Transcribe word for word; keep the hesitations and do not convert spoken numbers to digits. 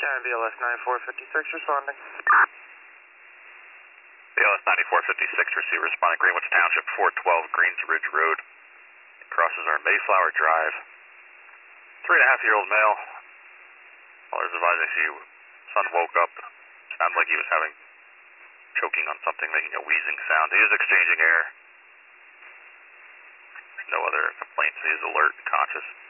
And B L S ninety-four fifty-six responding. B L S ninety-four fifty-six, receiver responding, Greenwich Township, four twelve Greens Ridge Road. It crosses our Mayflower Drive. Three and a half year old male. Callers advising she son woke up. Sounded like he was having choking on something, making a wheezing sound. He is exchanging air. No other complaints. He is alert and conscious.